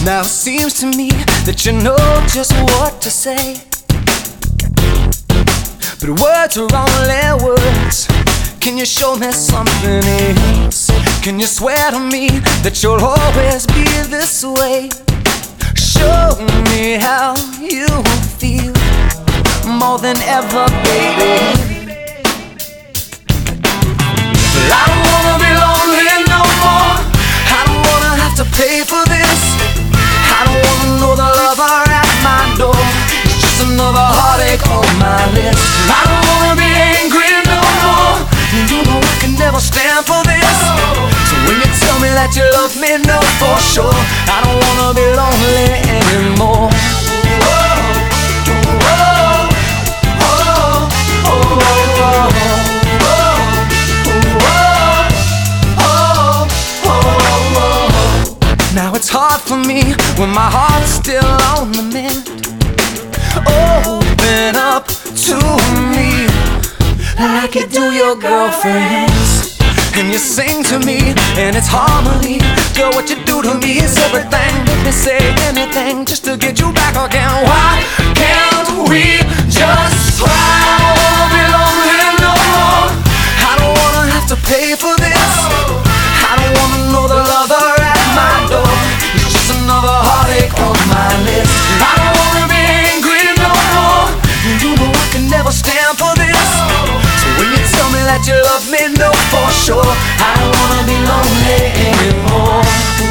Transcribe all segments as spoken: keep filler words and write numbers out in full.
Now it seems to me that you know just what to say, but words are only words. Can you show me something else? Can you swear to me that you'll always be this way? Show me how you feel more than ever, baby. But I don't wanna be lonely no more. I don't wanna have to pay for this. I don't wanna know the lover at my door. It's just another heartache on my list. I don't wanna be angry no more. You know I can never stand for this. So when you tell me that you love me, know for sure I don't wanna be lonely anymore. Now it's hard for me when my heart's still on the mend. Open up to me like you do your girlfriends, and you sing to me and it's harmony. Girl, what you do to me is everything. Make me say anything just to get you back again. Why can't we just try? I don't wanna be lonely no more. I don't wanna have to pay for this. I don't wanna know the lover at my door. It's just another heartache on my list. I don't wanna be angry no more. You know I can never stand for this. So when you tell me that you love me, know for sure I don't wanna be lonely anymore.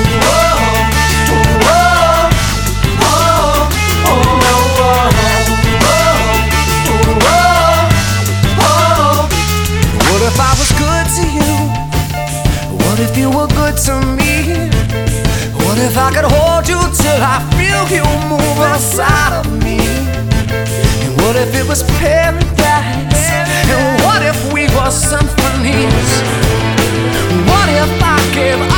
What if I was good to you? What if you were good to me? What if I could hold you till I feel you move inside of me? And what if it was paradise? And what if we were symphonies? What if I gave